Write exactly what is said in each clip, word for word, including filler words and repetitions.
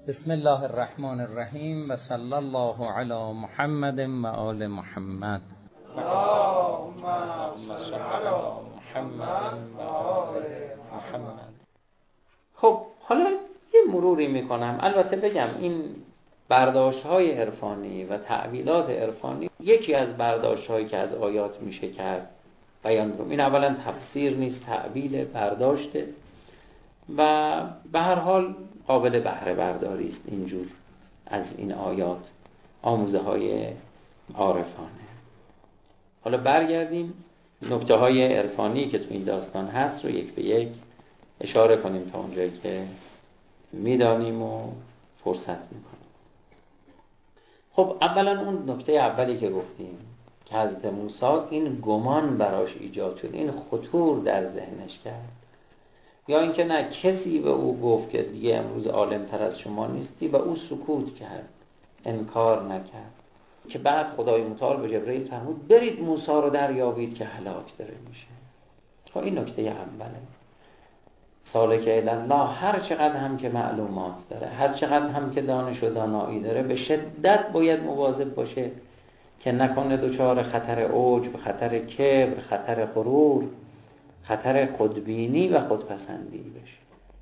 بسم الله الرحمن الرحیم و صلی الله علی محمد و آل محمد. اللهم صل علی محمد و آل محمد. خب حالا یه مروری میکنم. البته بگم این برداشت‌های عرفانی و تعبیرات عرفانی یکی از برداشت‌هایی که از آیات میشه کرد بیان می‌کنم. این اولا تفسیر نیست، تعبیل، برداشته و به هر حال قابل بهره برداری است اینجور از این آیات، آموزه های عارفانه. حالا برگردیم نکته های عرفانی که تو این داستان هست رو یک به یک اشاره کنیم تا اونجایی که میدانیم و فرصت میکنیم. خب اولا اون نکته اولی که گفتیم که حضرت موسی این گمان براش ایجاد شد، این خطور در ذهنش کرد، یا اینکه نه کسی به او گفت که دیگه امروز عالم‌تر از شما نیستی و او سکوت کرد، انکار نکرد، که بعد خدای متعال به جبرئیل فرمود برید موسی رو دریابید که هلاک داره میشه. خب این نکته اوله. سالک الی الله هر چقدر هم که معلومات داره، هر چقدر هم که دانش و دانایی داره، به شدت باید مواظب باشه که نکنه دچار خطر عجب، خطر کبر، خطر غرور، خطر خودبینی و خودپسندی بشه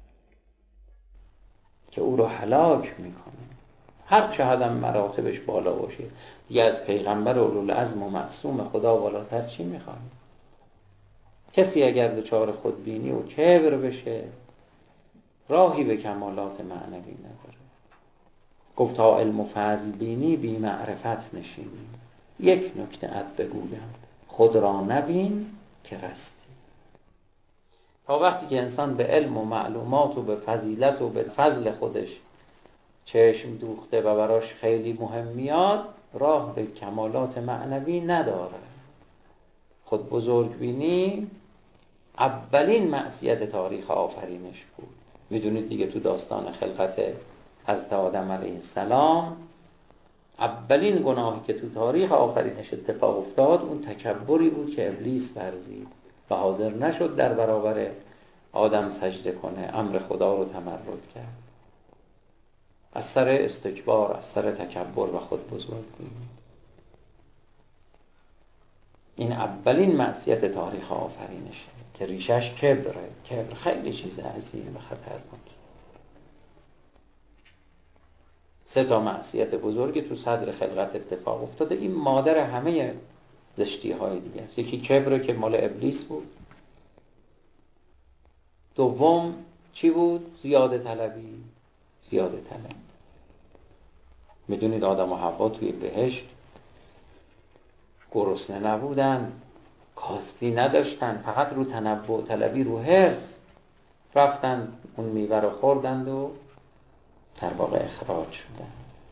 که او رو هلاک میکنه. هر چه هم مراتبش بالا باشه دیگه از پیغمبر اولوالعزم و معصوم خدا بالاتر چی میخواد؟ کسی اگر دچار خودبینی و کبر بشه راهی به کمالات معنوی نداره. گفت تا علم و فضل بینی بی معرفت نشینی. یک نکته اد بگویم خود را نبین که رستی. تا وقتی که انسان به علم و معلومات و به فضیلت و به فضل خودش چشم دوخته و براش خیلی مهم میاد، راه به کمالات معنوی نداره. خود بزرگ بینی اولین معصیت تاریخ آفرینش بود. میدونید دیگه تو داستان خلقت حضرت آدم علیه السلام اولین گناهی که تو تاریخ آفرینش اتفاق افتاد اون تکبری بود که ابلیس ورزید و حاضر نشد در برابر آدم سجده کنه، امر خدا رو تمرد کرد. از سر استکبار، از سر تکبر و خود بزرگ بینی. این اولین معصیت تاریخ آفرینشه که ریشش کبره. کبر خیلی چیز عظیم و خطرناک. سه تا معصیت بزرگی تو صدر خلقت اتفاق افتاده. این مادر همه زشتی های دیگه است. یکی کبره که مال ابلیس بود. دوم چی بود؟ زیاده طلبی. زیاده طلبی. میدونید آدم و حوا توی بهشت گرسنه نبودن، کاستی نداشتن، فقط رو تنوع طلبی، رو حرص رفتن اون میوه رو خوردند و در واقع اخراج شدن.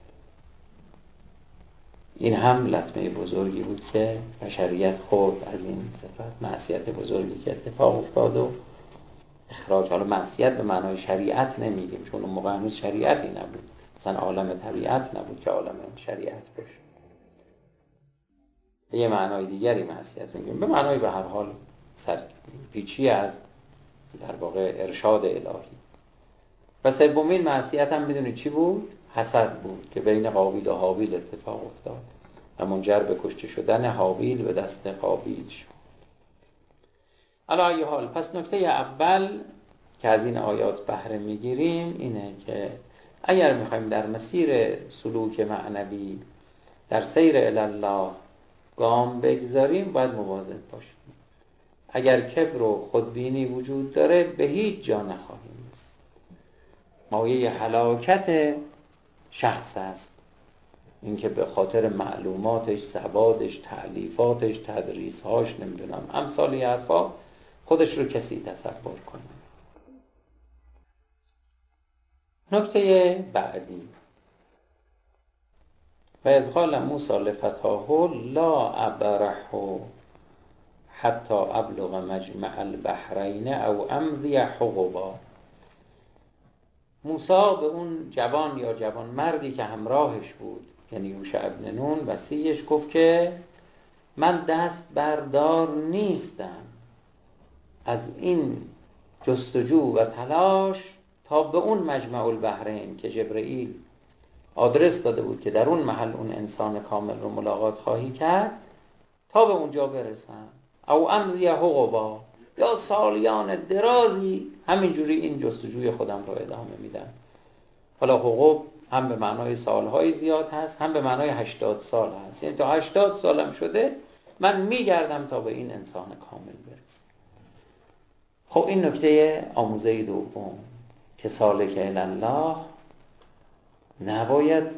این هم لطمه بزرگی بود که بشریت خورد از این صفت، معصیت بزرگی که اتفاق افتاد و اخراج. حالا معصیت به معنای شریعت نمیگیم، چون اون موقع هنوز شریعتی نبود، مثلا عالم طبیعت نبود که عالم شریعت بشه. یه معنای دیگری معصیت میگیم، به معنای به هر حال سر پیچی از در واقع ارشاد الهی. و سومین معصیت هم میدونید چی بود؟ حسد بود که بین قابیل و حابیل اتفاق افتاد و منجر به کشته شدن حابیل به دست قابیل شد. علی ای حال، پس نکته اول که از این آیات بهره میگیریم اینه که اگر میخوایم در مسیر سلوک معنوی در سیر الی الله گام بگذاریم باید مواظب باشیم. اگر کبر و خودبینی وجود داره به هیچ جا نخواهیم رسید. مایه هلاکت شخص است اینکه به خاطر معلوماتش، سوادش، تألیفاتش، تدریسهاش، نمیدونم امثال این حرفا خودش رو کسی تصور کنه. نکته بعدی و ادخال موسی لفتاه لا ابرح حتی ابلغ مجمع البحرین او امضی حقبا. موسی به اون جوان یا جوان مردی که همراهش بود یعنی یوشع ابن نون وصیش گفت که من دست بردار نیستم از این جستجو و تلاش تا به اون مجمع البحرین که جبرئیل آدرس داده بود که در اون محل اون انسان کامل رو ملاقات خواهی کرد، تا به اونجا برسم. او امضی حقبا، یا سالیان درازی همینجوری این جستجوی خودم رو ادامه میدم. حالا حقوق هم به معنای سالهای زیاد هست، هم به معنای هشتاد سال هست. یعنی تا هشتاد سالم شده من میگردم تا به این انسان کامل برسم. خب این نکته آموزه دوم که سالک الله نباید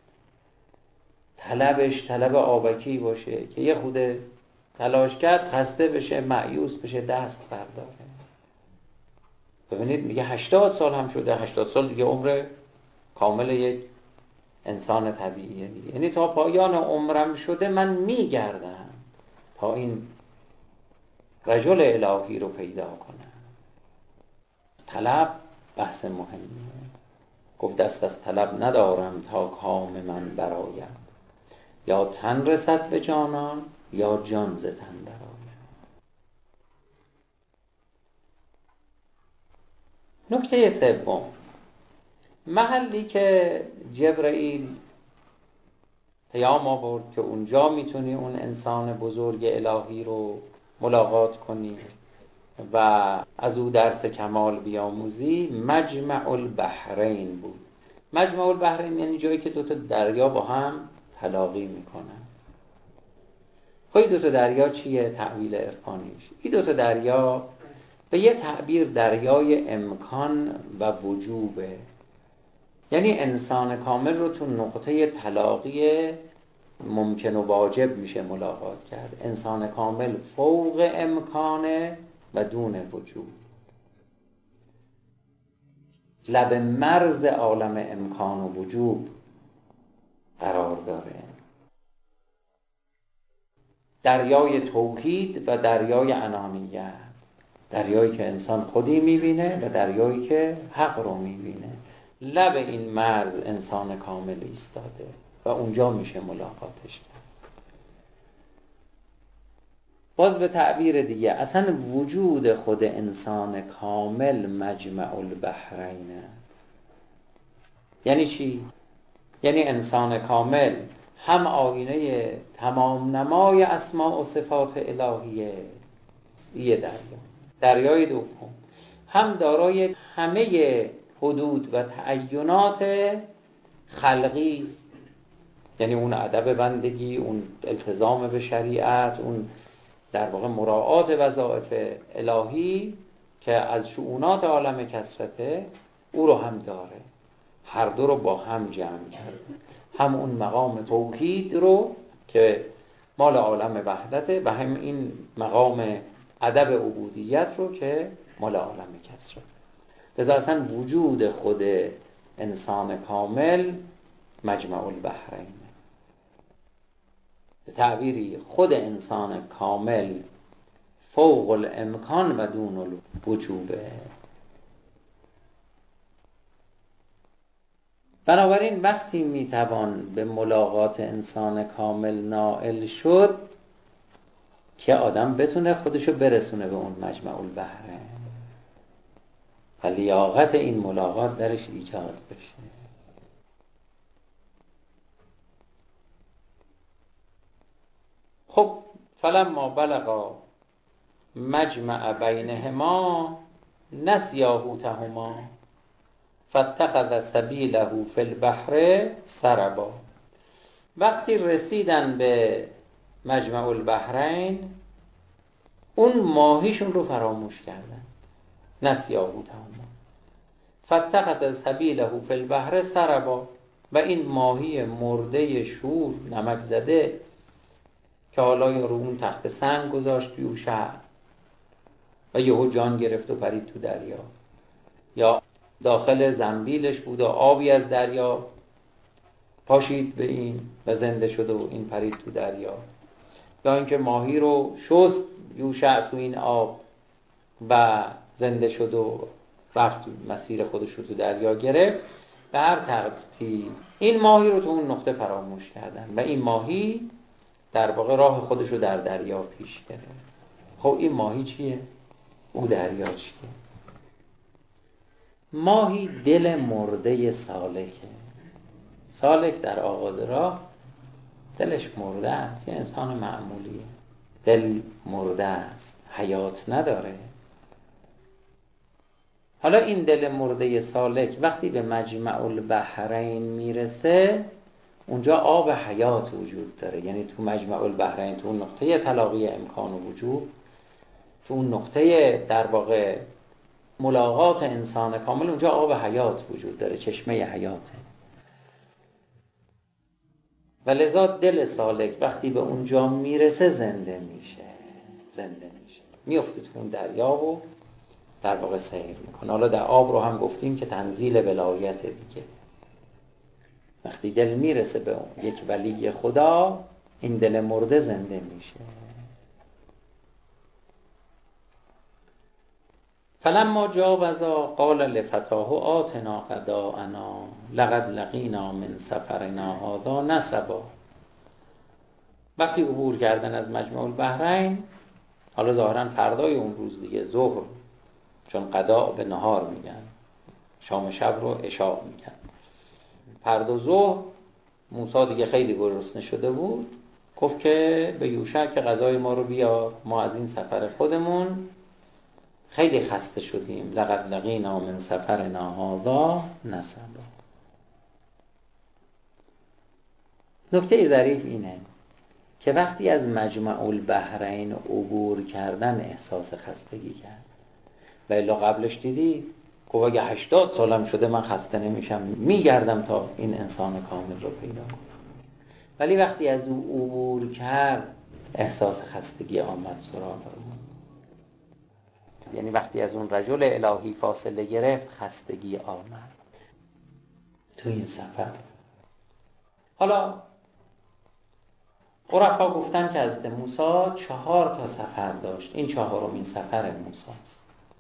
طلبش طلب آبکی باشه که یه خود تلاش کرد خسته بشه، مایوس بشه، دست برداره. ببینید میگه هشتاد سال هم شده، هشتاد سال دیگه عمر کامل یک انسان طبیعیه دیگه. یعنی تا پایان عمرم شده من میگردم تا این رجل الهی رو پیدا کنم. طلب بحث مهمیه. گفت دست از طلب ندارم تا کام من برایم، یا تن رسد به جانان یا جان ز تن برایم. نکته سوم، محلی که جبرئیل پیام آورد که اونجا میتونی اون انسان بزرگ الهی رو ملاقات کنی و از او درس کمال بیاموزی، مجمع البحرین بود. مجمع البحرین یعنی جایی که دوتا دریا با هم تلاقی میکنن. خب این دوتا دریا چیه؟ تعبیر عرفانیش. این دوتا دریا به یه تعبیر دریای امکان و وجوبه. یعنی انسان کامل رو تو نقطه تلاقی ممکن و واجب میشه ملاقات کرد. انسان کامل فوق امکانه و دون وجود، لب مرز عالم امکان و وجود قرار داره. دریای توحید و دریای انانیت، دریایی که انسان خودی میبینه و دریایی که حق رو میبینه. لب این مرز انسان کامل ایستاده و اونجا میشه ملاقاتش کرد. باز به تعبیر دیگه، اصلا وجود خود انسان کامل مجمع البحرینه. یعنی چی؟ یعنی انسان کامل هم آینه تمام نمای اسماء و صفات الهیه، یه دریا. دریای دوم هم دارای همه حدود و تعینات خلقی است. یعنی اون ادب بندگی، اون التزام به شریعت، اون در واقع مراعات وظایف الهی که از شؤونات عالم کثرته، او رو هم داره. هر دو رو با هم جمع کرده. هم اون مقام توحید رو که مال عالم وحدته و هم این مقام ادب عبودیت رو که مال عالم کثرته. لذا اصلا وجود خود انسان کامل مجمع البحرین. به تعبیری خود انسان کامل فوق الامکان و دون الوجوبه. بنابراین وقتی میتوان به ملاقات انسان کامل نائل شد که آدم بتونه خودشو برسونه به اون مجمع البحرین و لیاقت این ملاقات درش ایجاد بشه. خب فلما بلغا مجمع بینهما نسیا حوتهما فاتخذ سبیله فی البحر سربا. وقتی رسیدن به مجمع البحرین اون ماهیشون رو فراموش کردن. نسیا حوتهما فاتخذ سبیله فی البحر سربا. و این ماهی مرده شور نمک زده که حالا یا رو اون تخت سنگ گذاشت یوشع و یهو جان گرفت و پرید تو دریا، یا داخل زنبیلش بود و آبی از دریا پاشید به این و زنده شد و این پرید تو دریا، یا اینکه ماهی رو شست یوشع تو این آب و زنده شد و رفت مسیر خودش رو تو دریا گرفت. به هر ترتیب این ماهی رو تو اون نقطه فراموش کردن و این ماهی در واقع راه خودش رو در دریا پیش گرفت. خب این ماهی چیه؟ او دریا چیه؟ ماهی دل مرده سالکه. سالک در آغاز راه دلش مرده است، یه انسان معمولیه، دل مرده است، حیات نداره. حالا این دل مرده سالک وقتی به مجمع البحرین میرسه، اونجا آب حیات وجود داره. یعنی تو مجمع البحرین، تو اون نقطه تلاقی امکان و وجود، تو اون نقطه در واقع ملاقات انسان کامل، اونجا آب حیات وجود داره، چشمه حیاته. و لذا دل سالک وقتی به اونجا میرسه زنده میشه، زنده میشه، میفته تو اون دریا و در واقع سیر میکنه. حالا در آب رو هم گفتیم که تنزیل ولایت دیگه. وقتی دل میرسه به اون یک ولی خدا، این دل مرده زنده میشه. فلما جاوزا قال لفتاه آتنا غداءنا لقد لقینا من سفرنا هذا نصبا. وقتی عبور کردن از مجمع البحرین، حالا ظاهرا فردای اون روز دیگه، ظهر، چون غداء به نهار میگن، شام شب رو عشاء میگن، فردا ظهر موسی دیگه خیلی گرسنه شده بود، گفت که به یوشع که غذای ما رو بیار، ما از این سفر خودمون خیلی خسته شدیم. لقد لقینا من سفرنا هذا نصبا. نکته ظریف اینه که وقتی از مجمع البحرین عبور کردن احساس خستگی کرد، و الا قبلش دیدی گفت اگه هشتاد سالم شده من خسته نمیشم، میگردم تا این انسان کامل رو پیدا کنم. ولی وقتی از او عبور کرد احساس خستگی آمد سراغ او. یعنی وقتی از اون رجل الهی فاصله گرفت خستگی آمد تو این سفر. حالا عرفا گفتن که حضرت موسی چهار تا سفر داشت، این چهارمین سفر موسی است.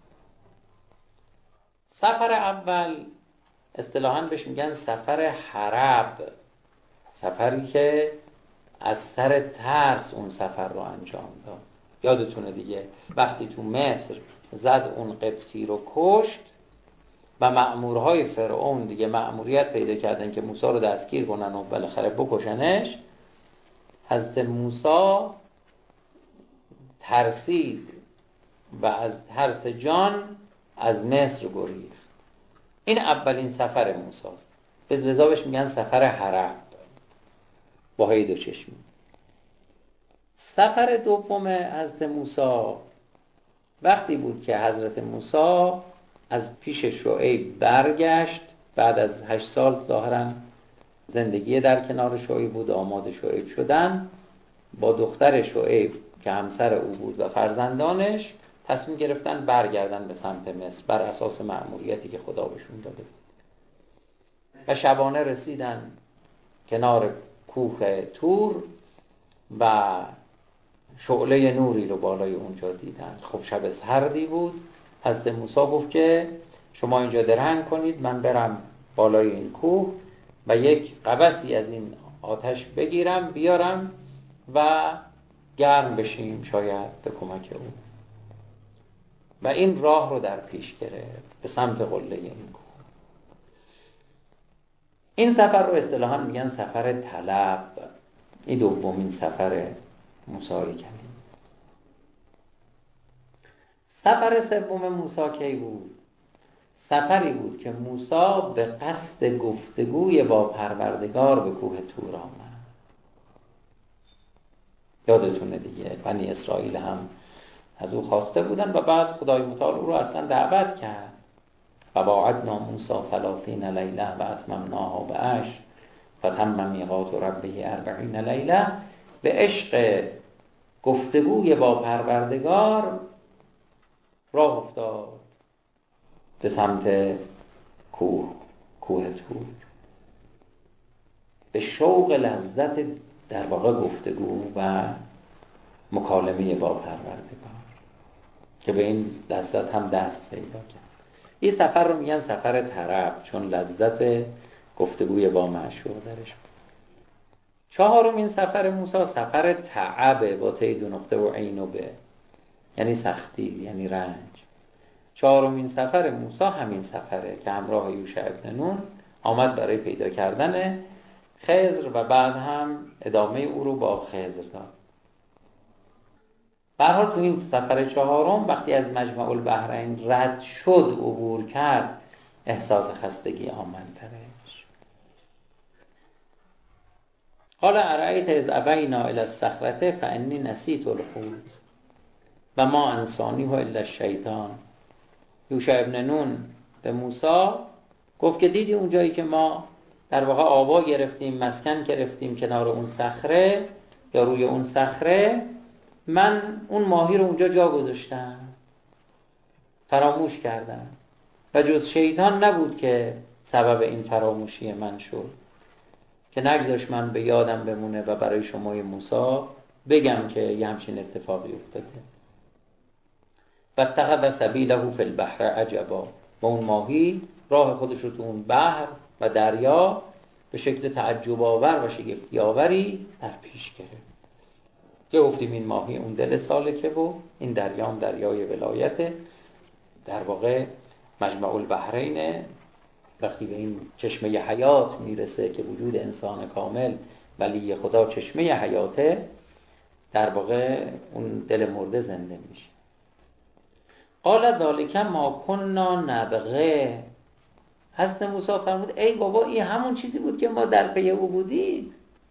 سفر اول اصطلاحاً بهش میگن سفر حرب، سفری که از سر ترس اون سفر رو انجام داد. یادتونه دیگه وقتی تو مصر زد اون قبطی رو کشت و مأمورهای فرعون دیگه مأموریت پیدا کردن که موسی رو دستگیر کنن و بالاخره بکشنش. حضرت موسی ترسید و از ترس جان از مصر گریخت. این اولین سفر موسی است، به لذا بهش میگن سفر حرب با هی دو چشمی. سفر دوم حضرت موسی وقتی بود که حضرت موسی از پیش شعیب برگشت، بعد از هشت سال ظاهراً زندگی در کنار شعیب بود، آماد شعیب شدن، با دختر شعیب که همسر او بود و فرزندانش تصمیم گرفتن برگردن به سمت مصر بر اساس مأموریتی که خدا بهشون داده بود. و شبانه رسیدن کنار کوه تور و شعله نوری رو بالای اونجا دیدن. خب شب سردی بود. حضرت موسی گفت که شما اینجا درنگ کنید، من برم بالای این کوه و یک قبسی از این آتش بگیرم بیارم و گرم بشیم شاید به کمک او. و این راه رو در پیش گرفت به سمت قله این کوه. این سفر رو اصطلاحاً میگن سفر طلب. این دومین سفر موسی کلیم. سفر سوم موسی کی بود؟ سفری بود که موسی به قصد گفتگوی با پروردگار به کوه طور آمد. یادتونه دیگه بنی اسرائیل هم از او خواسته بودن و بعد خدای متعال او رو اصلا دعوت کرد. و وعدنا موسی ثلاثین لیله و اتممناها بعشر فتم میقات ربه اربعین لیله. به عشق گفتگوی با پروردگار راه افتاد به سمت کوه کوه طور، به شوق لذت در واقع گفتگو و مکالمه با پروردگار که به این لذت هم دست پیدا کرد. این سفر رو میگن سفر طرب، چون لذت گفتگوی با معشوق درش بود. چهارمین سفر موسی سفر تعب با تی دو نقطه و عین و به، یعنی سختی، یعنی رنج. چهارمین سفر موسی همین سفره که همراه یوشع ابن نون آمد برای پیدا کردن خضر و بعد هم ادامه او رو با خضر داد. به هر حال تو این سفر چهارم وقتی از مجمع البحرین رد شد عبور کرد احساس خستگی آمد درش. قال ارأیت اذ ابینا الی الصخرة فانی نسیت الحوت و ما انسانیه الا الشیطان. یوشع ابن نون به موسی گفت که دیدی اونجایی که ما در واقع آوا گرفتیم، مسکن گرفتیم کنار اون صخره یا روی اون صخره، من اون ماهی رو اونجا جا گذاشتم، فراموش کردم و جز شیطان نبود که سبب این فراموشی من شد که نگذاشت من به یادم بمونه و برای شمای موسی بگم که یه همچین اتفاقی افتاده. و اتخذ سبیله فی البحر عجبا، و اون ماهی راه خودش رو تو اون بحر و دریا به شکل تعجب آور و شگفتی آوری در پیش گرفت. که گفتیم این ماهی اون دل سالکه و این دریام دریای ولایته، در واقع مجمع البحرینه. وقتی به این چشمه حیات میرسه که وجود انسان کامل ولی خدا چشمه حیاته، در واقع اون دل مرده زنده میشه. قال ذالک ما کنا نبغی. حضرت موسی فرمود ای بابا این همون چیزی بود که ما در پی او بودیم.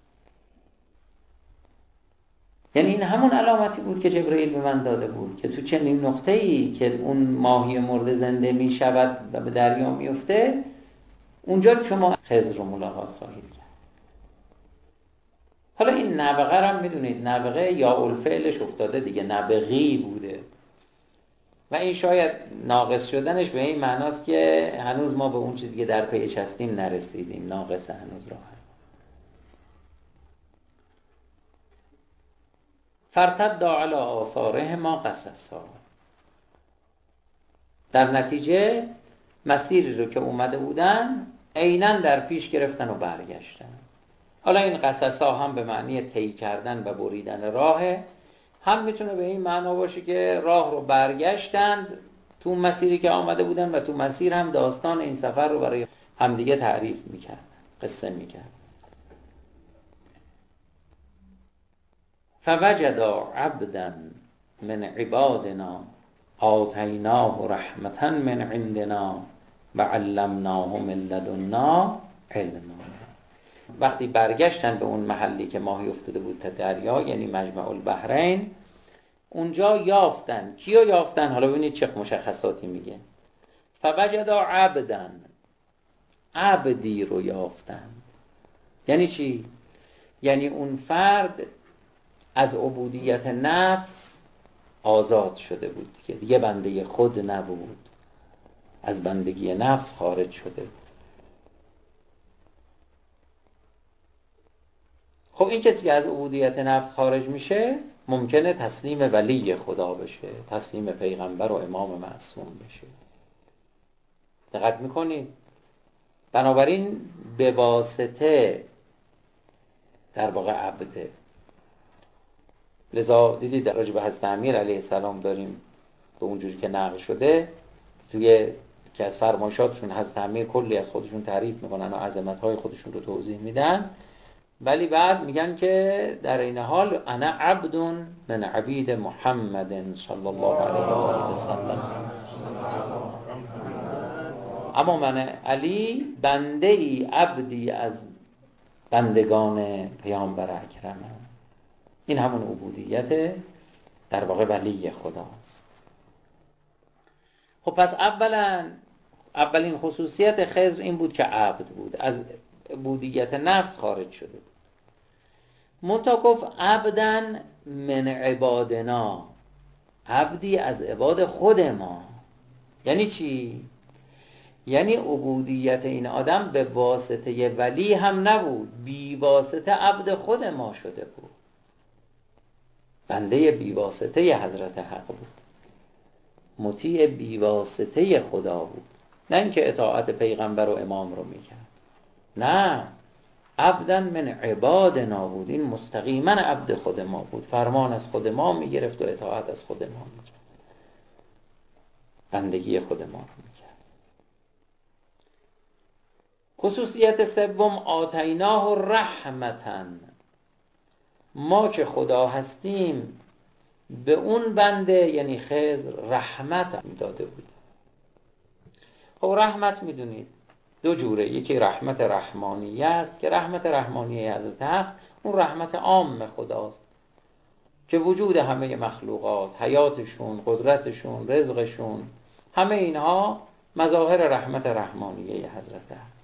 یعنی این همون علامتی بود که جبرئیل به من داده بود که تو چنین نقطه‌ای که اون ماهی مرده زنده می شود و به دریا می افته، اونجا شما خضر رو ملاقات خواهید کرد. حالا این نبغه هم میدونید نبغه یا الفعلش افتاده دیگه، نبغی بوده و این شاید ناقص شدنش به این معناست که هنوز ما به اون چیزی که در پیش هستیم نرسیدیم، ناقص هنوز راه. فرتد علی آثارهما قصصا. در نتیجه مسیری رو که اومده بودن عیناً در پیش گرفتن و برگشتن. حالا این قصصا هم به معنی طی کردن و بریدن راهه، هم میتونه به این معنا باشه که راه رو برگشتند تو مسیری که آمده بودن و تو مسیر هم داستان این سفر رو برای همدیگه تعریف میکردن، قصه میکردن. فوجدا عبدا من عبادنا آتیناه رحمتا من عندنا و علمناه من لدنا علما. وقتی برگشتن به اون محلی که ماهی افتاده بود تا دریا، یعنی مجمع البحرین، اونجا یافتن. کیو یافتن؟ حالا ببینید چه مشخصاتی میگه. فوجدا عبدا، عبدی رو یافتن. یعنی چی؟ یعنی اون فرد از عبودیت نفس آزاد شده بود، که دیگه بنده خود نبود، از بندگی نفس خارج شده بود. خب این کسی که از عبودیت نفس خارج میشه ممکنه تسلیم ولی خدا بشه، تسلیم پیغمبر و امام معصوم بشه. دقت میکنید؟ بنابراین به واسطه در واقع عبده. لذا دیدید در راجع به حضرت امیر علیه السلام داریم به اونجوری که نقل شده، توی که از فرمایشاتشون حضرت امیر کلی از خودشون تعریف میکنن و عظمت‌های خودشون رو توضیح میدن، ولی بعد میگن که در این حال انا عبد من عبید محمد صلی الله علیه و سلم. اما من علی بنده ای عبدی از بندگان پیامبر اکرمم. این همون عبودیت در واقع ولی خداست. خب پس اولا اولین خصوصیت خضر این بود که عبد بود، از عبودیت نفس خارج شده بود. منتها گفت عبدن من عبادنا، عبدی از عباد خود ما. یعنی چی؟ یعنی عبودیت این آدم به واسطه ولی هم نبود، بی واسطه عبد خود ما شده بود، بنده بی واسطه حضرت حق بود، مطیع بی واسطه خدا بود. نه اینکه اطاعت پیغمبر و امام رو میکرد، نه، عبدن من عبادنا بود. این مستقیما عبد خود ما بود، فرمان از خود ما میگرفت و اطاعت از خود ما میکرد. بندگی خود ما رو میکرد. خصوصیت سوم آتیناه رحمتاً، ما که خدا هستیم به اون بنده یعنی خضر رحمت داده بود. خب رحمت میدونید دو جوره، یکی رحمت رحمانیه است که رحمت رحمانیه حضرت حق اون رحمت عام خداست که وجود همه مخلوقات، حیاتشون، قدرتشون، رزقشون، همه اینها مظاهر رحمت رحمانیه حضرت حق،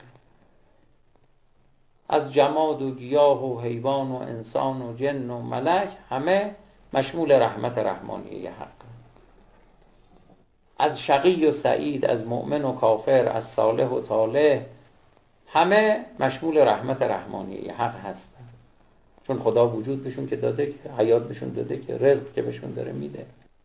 از جماد و گیاه و حیوان و انسان و جن و ملک همه مشمول رحمت رحمانیه حق، از شقی و سعید، از مؤمن و کافر، از صالح و طالح، همه مشمول رحمت رحمانیه حق هستن، چون خدا وجود بهشون که داده، که حیات بهشون داده، که رزق که بهشون داره میده.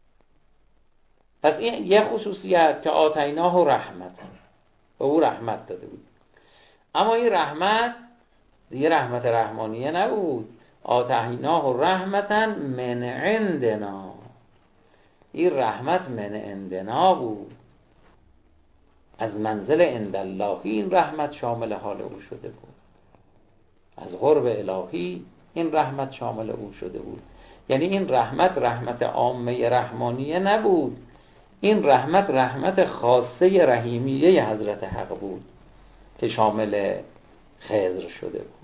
پس این یه خصوصیت که آتیناه و رحمت، به او رحمت داده بود. اما این رحمت دیگه رحمت رحمانیه نبود، آتیناه و رحمتا من عندنا، این رحمت من عندنا بود، از منزل عند اللهی این رحمت شامل حال او شده بود، از قرب الهی این رحمت شامل او شده بود. یعنی این رحمت رحمت عامه رحمانیه نبود، این رحمت رحمت خاصه رحیمیه حضرت حق بود که شامل خضر شده بود.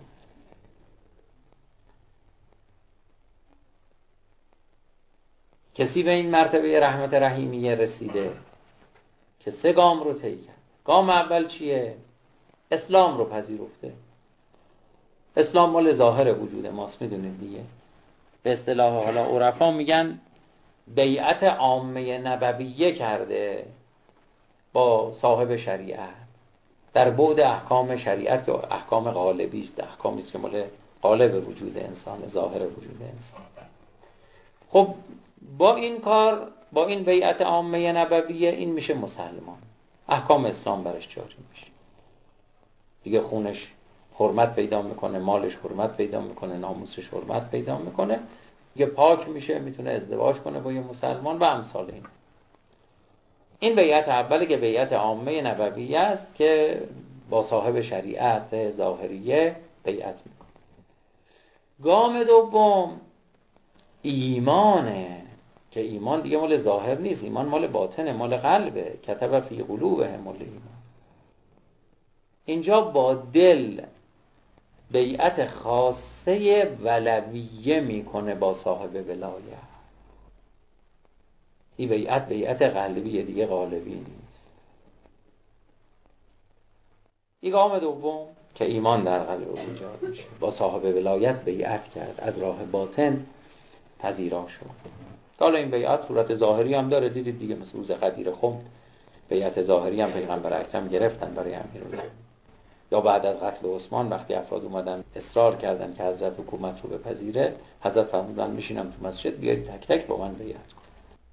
کسی به این مرتبه رحمت رحیمیه رسیده که سه گام رو طی کرد. گام اول چیه؟ اسلام رو پذیرفته. اسلام مال ظاهر وجود ماست، میدونید دیگه. به اصطلاح حالا عرفا میگن بیعت عامه نبویه کرده با صاحب شریعت در بعد احکام شریعت که احکام غالبی است، احکامی است که مال غالب وجود انسان، ظاهر وجود انسان. خب با این کار، با این بیعت عامه نبویه، این میشه مسلمان، احکام اسلام برش جاری میشه دیگه، خونش حرمت پیدا میکنه، مالش حرمت پیدا میکنه، ناموسش حرمت پیدا میکنه دیگه، پاک میشه، میتونه ازدواج کنه با یه مسلمان و امثال این. این بیعت اولی که بیعت عامه نبویه است که با صاحب شریعت ظاهریه بیعت میکنه. گام دوم ایمانه که ایمان دیگه مال ظاهر نیست، ایمان مال باطنه، مال قلبه. کتب فی قلوبهم الایمان. اینجا با دل بیعت خاصه ولویه میکنه با صاحب ولایت. این بیعت بیعت قلبیه دیگه، قالبی نیست. این گام دوم که ایمان در قلب او ایجاد میشه، با صاحب ولایت بیعت کرد، از راه باطن پذیرا شد. حالا این بیعت صورت ظاهری هم داره، دیدید دیگه، مثل روز غدیر خم بیعت ظاهری هم پیغمبر اکرم گرفتن برای امیرالمومنین، یا بعد از قتل عثمان وقتی افراد اومدن اصرار کردن که حضرت حکومت رو بپذیره، حضرت فرمودن میشینم تو مسجد، بیایید تک تک با من بیعت کن.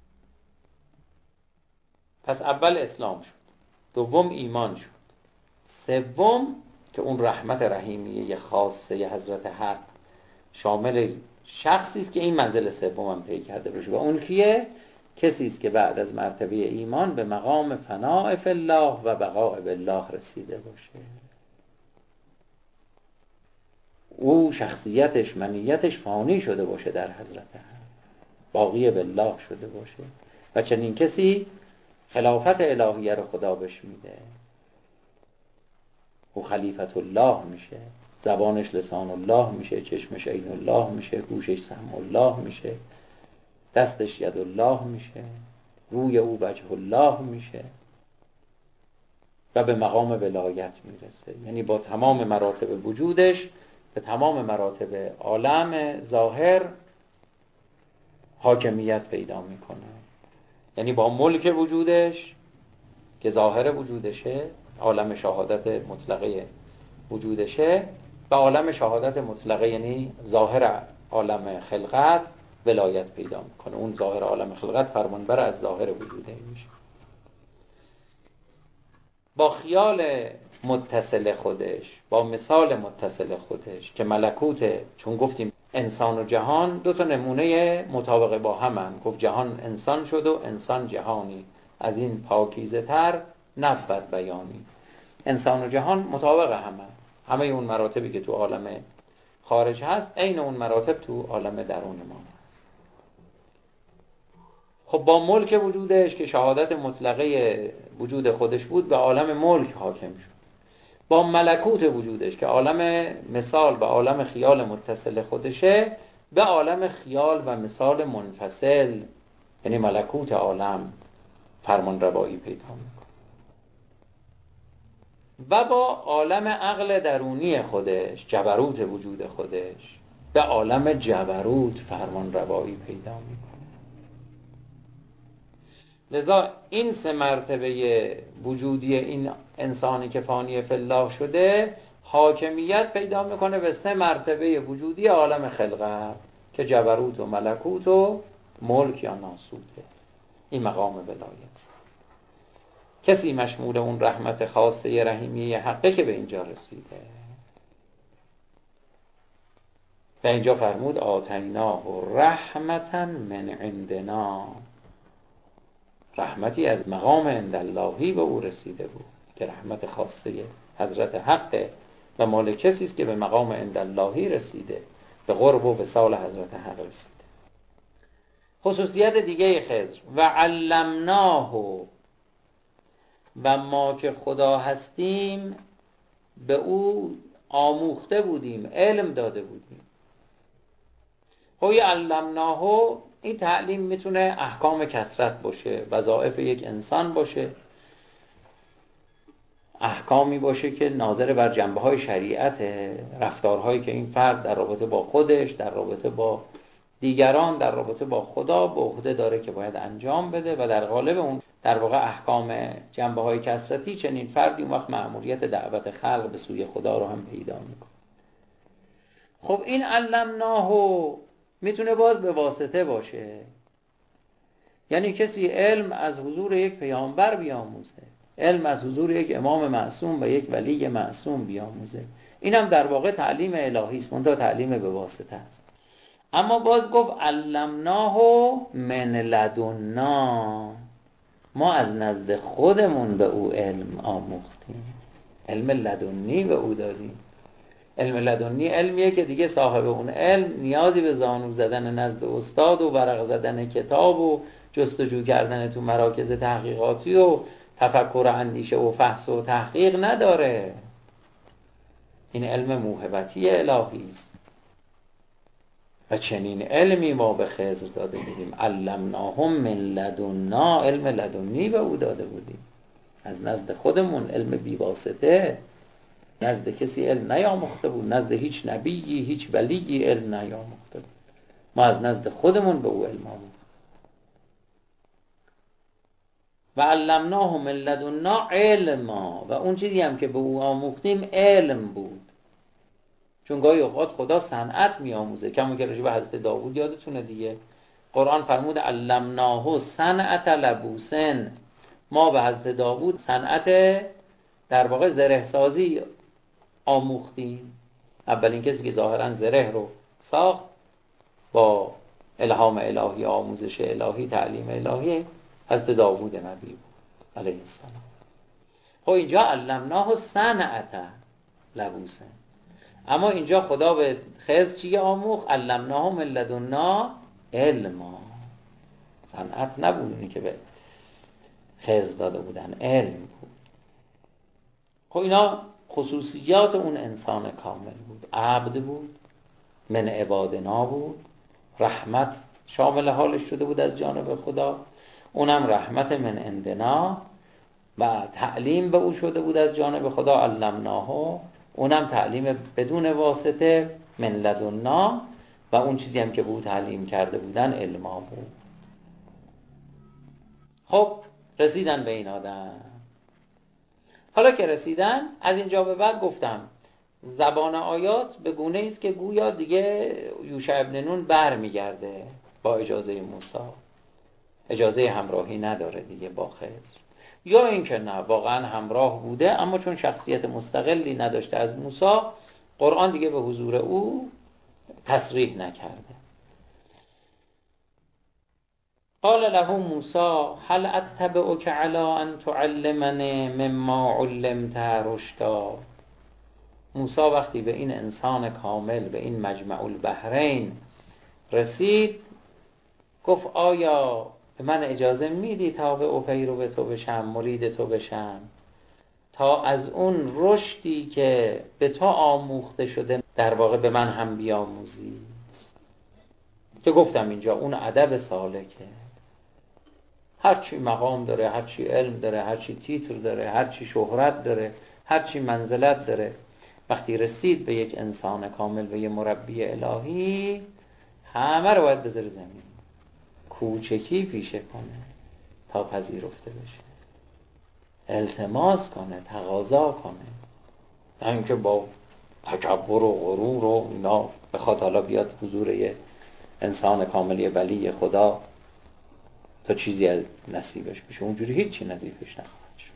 پس اول اسلام شد، دوم ایمان شد، سوم که اون رحمت رحیمیه خاصه حضرت حق شامل شخصی است که این منزل سوم هم طی کرده باشه. و اون کیه؟ کسی است که بعد از مرتبه ایمان به مقام فناء فی الله و بقاء بالله رسیده باشه. او شخصیتش، منیتش فانی شده باشه در حضرت حق، باقی بالله شده باشه، و چنین کسی خلافت الهیه رو خدا بهش میده. او خلیفت الله میشه، زبانش لسان الله میشه، چشمش عین الله میشه، گوشش سمع الله میشه، دستش ید الله میشه، روی او وجه الله میشه و به مقام ولایت میرسه. یعنی با تمام مراتب وجودش به تمام مراتب عالم ظاهر حاکمیت پیدا میکنه. یعنی با ملک وجودش که ظاهر وجودشه، عالم شهادت مطلقه وجودشه، و عالم شهادت مطلقه یعنی ظاهر عالم خلقت ولایت پیدا میکنه. اون ظاهر عالم خلقت فرمانبر از ظاهر وجوده میشه. با خیال متصل خودش، با مثال متصل خودش که ملکوت، چون گفتیم انسان و جهان دو تا نمونه مطابق با همن، گفت جهان انسان شد و انسان جهانی، از این پاکیزه تر نبود بیانی. انسان و جهان مطابق همه همه اون مراتبی که تو عالم خارج هست عین اون مراتب تو عالم درون ما هست. خب با ملک وجودش که شهادت مطلقه وجود خودش بود به عالم ملک حاکم شد، با ملکوت وجودش که عالم مثال و عالم خیال متصل خودشه به عالم خیال و مثال منفصل، یعنی ملکوت عالم فرمان روایی پیدا میکنه و با عالم عقل درونی خودش، جبروت وجود خودش، به عالم جبروت فرمان روایی پیدا میکنه. لذا این سه مرتبه وجودی این انسانی که فانی فی الله شده حاکمیت پیدا میکنه به سه مرتبه وجودی عالم خلقت که جبروت و ملکوت و ملک یا ناسوته. این مقام ولایت. کسی مشمول اون رحمت خاصه رحیمیه حقه که به اینجا رسیده. و اینجا فرمود آتیناه رحمتا من عندنا، رحمتی از مقام عنداللهی به او رسیده بود که رحمت خاصه حضرت حقه و مال کسی است که به مقام عنداللهی رسیده، به قرب و به سال حضرت حق رسیده. خصوصیت دیگه خضر و علمناه، و ما که خدا هستیم به او آموخته بودیم، علم داده بودیم. هوی علمناه، این تعلیم میتونه احکام کثرت باشه، وظایف یک انسان باشه، احکامی باشه که ناظر بر جنبه های شریعت، رفتارهایی که این فرد در رابطه با خودش، در رابطه با دیگران، در رابطه با خدا به عهده داره که باید انجام بده و در قالب اون در واقع احکام جنبه های کثرتی چنین فردی اون وقت مأموریت دعوت خلق به سوی خدا رو هم پیدا میکنه. خب این علمناه میتونه باز به واسطه باشه، یعنی کسی علم از حضور یک پیامبر بیاموزه، علم از حضور یک امام معصوم و یک ولی معصوم بیاموزه. اینم در واقع تعلیم الهی است، منتها تعلیم به واسطه است. اما باز گفت علمناه من لدنا، ما از نزد خودمون به او علم آموختیم، علم لدنی به او دادیم. علم لدنی علمیه که دیگه صاحب اون علم نیازی به زانو زدن نزد استاد و ورق زدن کتاب و جستجو کردن تو مراکز تحقیقاتی و تفکر و اندیشه و فحص و تحقیق نداره. این علم موهبتی الهی است و چنین علمی ما به خضر داده بودیم. علمناهم من لدنا، علم لدنی به او داده بودیم از نزد خودمون، علم بیواسطه، نزد کسی علم نیاموخته بود، نزد هیچ نبیی هیچ ولیی علم نیاموخته بود، ما از نزد خودمون به او علم آموختیم. و علمناه من لدنا علما، و اون چیزی هم که به او آموختیم علم بود. چون گاهی اوقات خدا صنعت میآموزه، کما که راجع به حضرت داوود یادتونه دیگه، قرآن فرمود علمناه صنعت لبوسن، ما به حضرت داوود صنعت در واقع زره سازی آموختیم. اولین کسی که ظاهرا زره رو ساخت با الهام الهی، آموزش الهی، تعلیم الهی، حضرت داوود نبی بود علیه السلام. خب اینجا علمناه صنعت لبوسن، اما اینجا خدا به خضر چی آموخت؟ علمناه من لدنا علما، صنعت نبود اینی که به خضر داده بودن، علم بود. خب اینا خصوصیات اون انسان کامل بود. عبد بود، من عبادنا بود، رحمت شامل حالش شده بود از جانب خدا، اونم رحمت من عندنا و تعلیم به او شده بود از جانب خدا، علمناه، اونم تعلیم بدون واسطه من لدنا، و اون چیزی هم که به او تعلیم کرده بودن علما بود. خب رسیدن به این آدم. حالا که رسیدن، از اینجا به بعد گفتم زبان آیات به گونه است که گویا دیگه یوشع ابن نون بر میگرده با اجازه موسی، اجازه همراهی نداره دیگه با خضر، یا اینکه نه واقعا همراه بوده اما چون شخصیت مستقلی نداشته از موسی، قرآن دیگه به حضور او تصریح نکرده. قال له موسی هل اتبعک علی ان تعلمنی مما علمت رشدا. موسی وقتی به این انسان کامل، به این مجمع البحرین رسید، گفت آیا به من اجازه میدی تا به او پیرو به تو بشم، مرید تو بشم، تا از اون رشدی که به تو آموخته شده در واقع به من هم بیاموزی؟ که گفتم اینجا اون ادب سالکه، هرچی مقام داره، هرچی علم داره، هرچی تیتر داره، هرچی شهرت داره، هرچی منزلت داره، وقتی رسید به یک انسان کامل، به یه مربی الهی، همه رو باید بذاره زمین، کوچکی پیشه کنه تا پذیرفته بشه، التماس کنه، تقاضا کنه، نه اینکه با تکبر و غرور و اینا بخواد حالا بیاد حضور یه انسان کاملی ولی خدا تا چیزی از نصیبش بشه. اونجوری هیچی نصیبش نخواهد شد.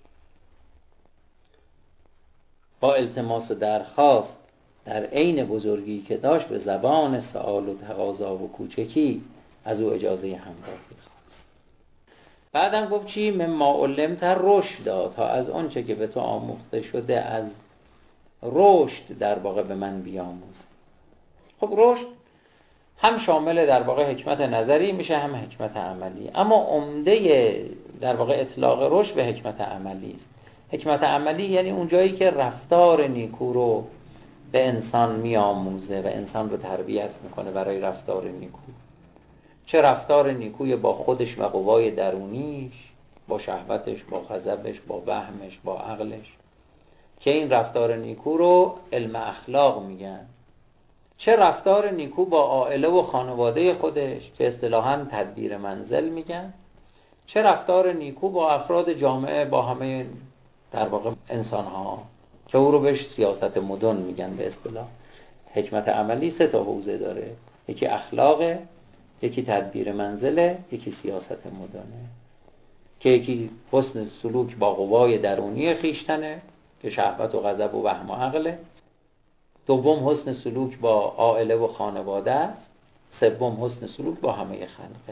با التماس و درخواست در عین بزرگی که داشت، به زبان سؤال و تقاضا و کوچکی از او اجازه همراهی خواست. بعدم گفت چی؟ مما علمت رشدا، تا از آن چه که به تو آموخته شده از رشد در واقع به من بیاموز. خب رشد هم شامل در واقع حکمت نظری میشه، هم حکمت عملی، اما عمده در واقع اطلاق رشد به حکمت عملی است. حکمت عملی یعنی اون جایی که رفتار نیکو رو به انسان میآموزه و انسان رو تربیت میکنه برای رفتار نیکو. چه رفتار نیکوی با خودش و قوای درونیش، با شهوتش، با غضبش، با وهمش، با عقلش، که این رفتار نیکو رو علم اخلاق میگن. چه رفتار نیکو با عائله و خانواده خودش که اصطلاحاً تدبیر منزل میگن. چه رفتار نیکو با افراد جامعه، با همه در واقع انسان ها، که او رو بهش سیاست مدن میگن به اصطلاح. حکمت عملی سه تا حوزه داره، یکی اخلاقه، یکی تدبیر منزله، یکی سیاست مدنه، که یکی حسن سلوک با قوای درونی خیشتنه که شهوت و غضب و وهم و عقله، دوم حسن سلوک با عائله و خانواده است، سوم حسن سلوک با همه خلقه.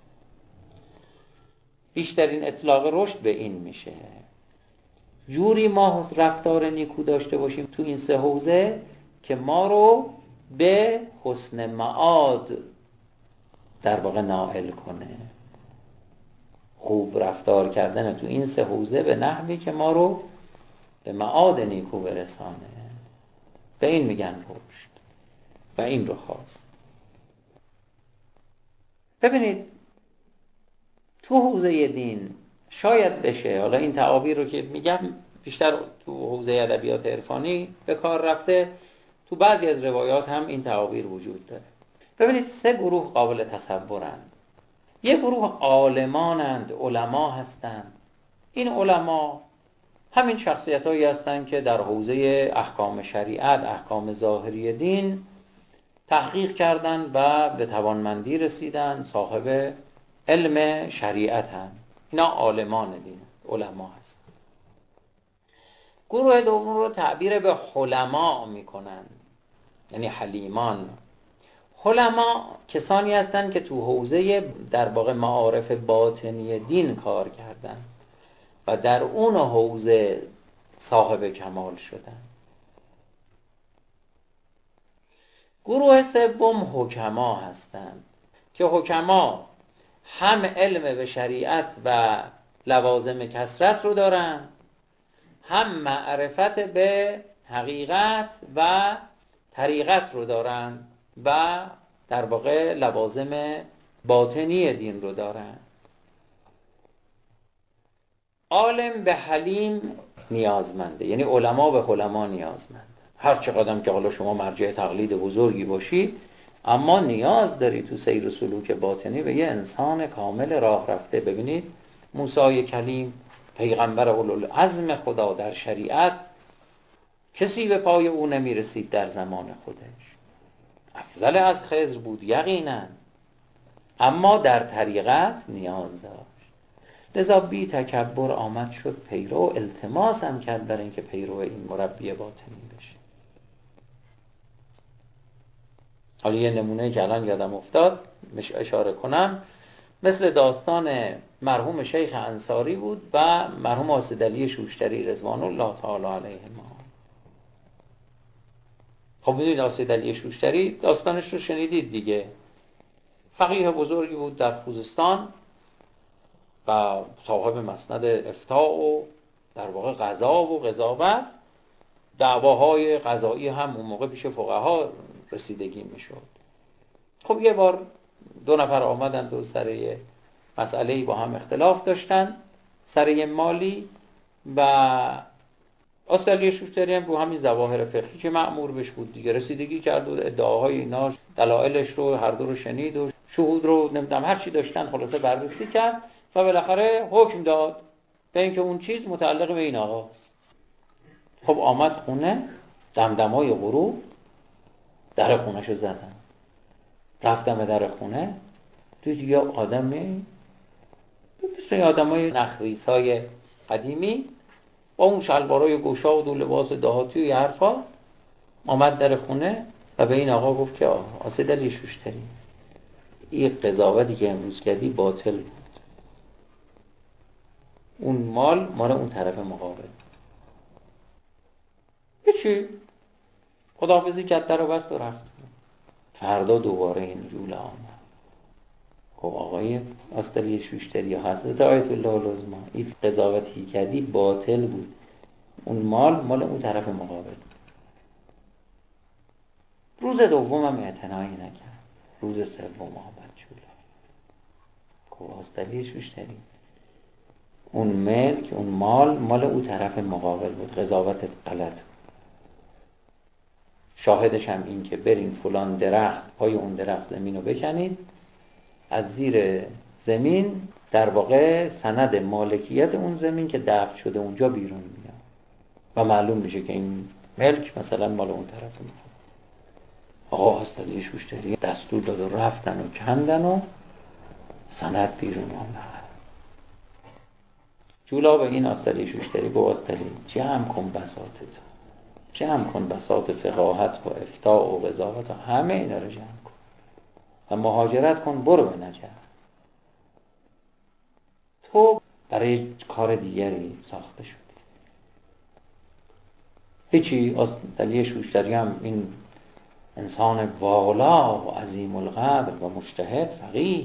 بیشترین اطلاق رشد به این میشه. جوری ما رفتار نیکو داشته باشیم تو این سه حوزه که ما رو به حسن معاد در واقع نائل کنه. خوب رفتار کردن تو این سه حوزه به نحوی که ما رو به معاد نیکو برسانه، به این میگن رشد و این رو خواست. ببینید تو حوزه دین شاید بشه، حالا این تعابیر رو که میگم بیشتر تو حوزه ادبیات عرفانی به کار رفته، تو بعضی از روایات هم این تعابیر وجود داره. ببینید سه گروه قابل تصورند. یک گروه عالمانند، علما هستند. این علما همین شخصیت هایی هستند که در حوزه احکام شریعت، احکام ظاهری دین تحقیق کردند و به توانمندی رسیدند، صاحب علم شریعت هم. اینا عالمان دین، علما هستند. گروه دوم رو تعبیر به حلما میکنند، یعنی حلیمان. حلما کسانی هستند که تو حوزه در واقع معارف باطنی دین کار کردند و در اون حوزه صاحب کمال شدند. گروه سوم حکما هستند که حکما هم علم به شریعت و لوازم کثرت رو دارن، هم معرفت به حقیقت و طریقت رو دارن و در واقع لوازم باطنی دین رو دارن. عالم به حلیم نیازمنده، یعنی علما به علما نیازمنده. هر چقدر که حالا شما مرجع تقلید بزرگی باشید، اما نیاز داری تو سیر و سلوک باطنی به یه انسان کامل راه رفته. ببینید موسی کلیم، پیغمبر اولوالعزم خدا در شریعت، کسی به پای او نمی رسید در زمان خودش، افضل از خضر بود یقینا، اما در طریقت نیاز داشت. لذا بی تکبر آمد شد پیرو، التماس هم کرد برای اینکه پیرو این مربی باطنی بشه. حالا یه نمونه که الان یادم افتاد مش اشاره کنم، مثل داستان مرحوم شیخ انصاری بود و مرحوم آصدعلی شوشتری رضوان الله تعالی علیهما. خب میدونید آصدعلی شوشتری داستانش رو شنیدید دیگه. فقیه بزرگی بود در خوزستان و صاحب مسند افتاء و در واقع قضا و قضاوت. دعواهای قضایی هم اون موقع پیش فقها رسیدگی میشد. خب یه بار دو نفر آمدند و سر یه مسئله‌ای با هم اختلاف داشتن، سر یه مالی، و آصدعلی شوشتری هم رو همین ظواهر فقهی که مأمور بهش بود دیگه رسیدگی کرد و ادعاهای اینا دلایلش رو هر دو رو شنید و شهود رو نمیدونم هر چی داشتن خلاصه بررسی کرد و بالاخره حکم داد به اینکه اون چیز متعلق به این آقاست. خب آمد خونه، دمدمای غروب در خونه‌شو زدن. رفتم به در خونه، دید یه آدمی مثل آدمای نخریسای قدیمی با اون شلوارای گشاد و لباس دهاتی و یه حرفا آمد در خونه و به این آقا گفت که آصدعلی شوشتری، این قضاوتی که امروز کردی باطل بود، اون مال مال اون طرف مقابل. هیچی، خداحافظی کرد، در رو بست و رفت. فردا دوباره این جوله آمد. گفت آقای آصدعلی شوشتری یا حضرت آیت الله العظمی، این قضاوتی کردی باطل بود، اون مال مال اون طرف مقابل. روز دومم اعتنایی نکرد. روز سوم آمد جوله. گفت آصدعلی شوشتری، اون ملک اون مال مال اون طرف مقابل بود، قضاوتت غلط بود. شاهدش هم این که برین فلان درخت، پای اون درخت زمین رو بکنید، از زیر زمین در واقع سند مالکیت اون زمین که دفن شده اونجا بیرون میاد و معلوم میشه که این ملک مثلا مال اون طرف مقابل. آقا آصدعلی شوشتری دستور داد و رفتن و کندن و سند بیرون آمد. جولا به این آصدعلی شوشتری گفت آصدعلی جمع کن بساطت، جمع کن بساط فقاهت و افتاء و قضاوت و همه اینا رو جمع کن و مهاجرت کن، برو به نجف. تو برای کار دیگری ساخته شدی. هیچی، آصدعلی شوشتری هم این انسان والا و عظیم القدر و مجتهد فقیه،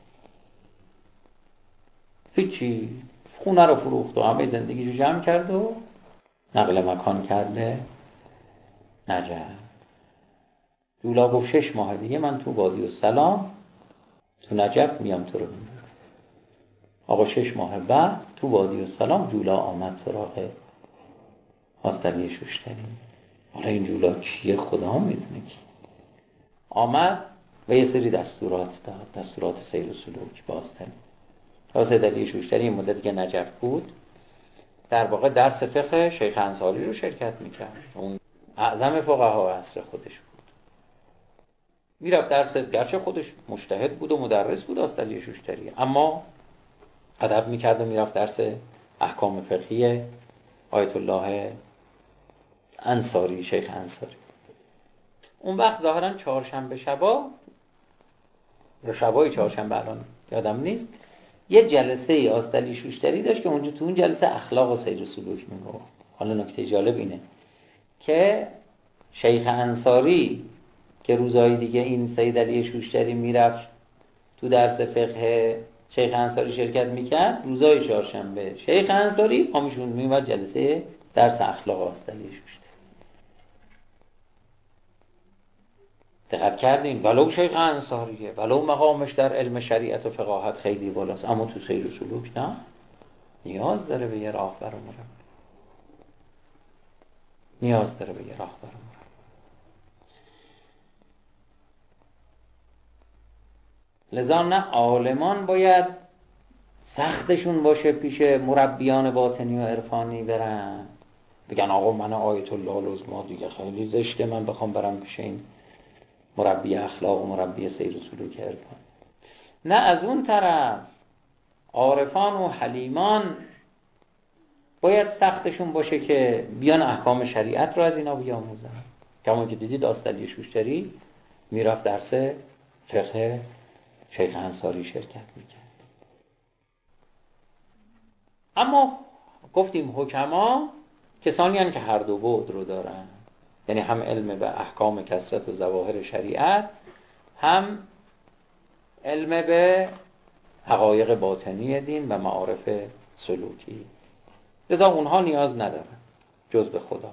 هیچی، خونه رو فروخت و همه زندگیشو جمع کرد و نقل مکان کرده نجف. جولا گفت شش ماه دیگه من تو وادی السلام تو نجف میام تو رو ببینم. آقا شش ماه بعد تو وادی السلام جولا آمد سراغ آصدعلی شوشتری. حالا این جولا کیه خدا میدونه کی. آمد و یه سری دستورات داد، دستورات سیر و سلوک با آصدعلی. آصدعلی شوشتری این مدتی که نجف بود در واقع درس فقه شیخ انصاری رو شرکت میکرد، اون اعظم فقها عصر خودش بود. میرفت درس، گرچه خودش مجتهد بود و مدرس بود آصدعلی شوشتری، اما ادب میکرد و میرفت درس احکام فقهی آیت الله انصاری، شیخ انصاری. اون وقت ظاهرا چهارشنبه شبا یا شبای چهارشنبه الان یادم نیست، یه جلسه آصدعلی شوشتری داشت که اونجا تو اون جلسه اخلاق و سیر و سلوک میگفت. حالا نکته جالب اینه که شیخ انصاری که روزهای دیگه این سید علی شوشتری میرفت تو درس فقه شیخ انصاری شرکت میکرد، روزهای چهارشنبه شیخ انصاری پامیشون میومد جلسه درس اخلاق آصدعلی شوشتری. دقت کردین؟ ولو شیخ انصاریه، ولو مقامش در علم شریعت و فقاهت خیلی بالاست، اما تو سیر و سلوک نه، نیاز داره به یه راهبر و مربی، نیاز داره به یه راهبر و مربی. لذا نه عالمان باید سختشون باشه پیش مربیان باطنی و عرفانی برن بگن آقا من آیت الله العظمی دیگه خیلی زشته من بخوام برم پیش این مربی اخلاق و مربی سیر و سلوک عرفان. نه، از اون طرف عارفان و حلیمان باید سختشون باشه که بیان احکام شریعت رو از اینا بیاموزن. کما که دیدید آصدعلی شوشتری میرفت درس فقه شیخ انصاری شرکت میکرد. اما گفتیم حکما کسانی هستند که هر دو بعد رو دارن، یعنی هم علم به احکام کثرت و ظواهر شریعت، هم علم به حقایق باطنی دین و معارف سلوکی. لذا اونها نیاز ندارن جز به خدا.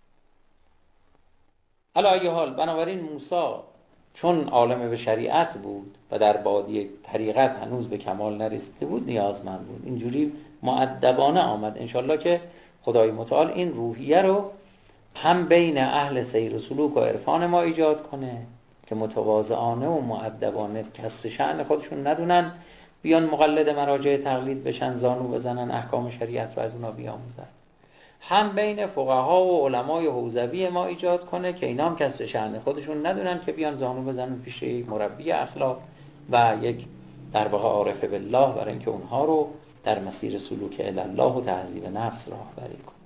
علی ای حال، بنابراین موسی چون عالم به شریعت بود و در بادیه طریقت هنوز به کمال نرسیده بود، نیازمند بود. اینجوری مؤدبانه آمد. انشالله که خدای متعال این روحیه رو هم بین اهل سیر و سلوک و عرفان ما ایجاد کنه که متواضعانه و مؤدبانه کسر شأن خودشون ندونن، بیان مقلد مراجع تقلید بشن، زانو بزنن، احکام شریعت رو از اونا بیاموزن. هم بین فقها و علمای حوزوی ما ایجاد کنه که اینا هم کسر شأن خودشون ندونن که بیان زانو بزنن پیش یک مربی اخلاق و یک در واقع عارف بالله، برای اینکه اونها رو در مسیر سلوک الی الله و تهذیب نفس راهبری کنه.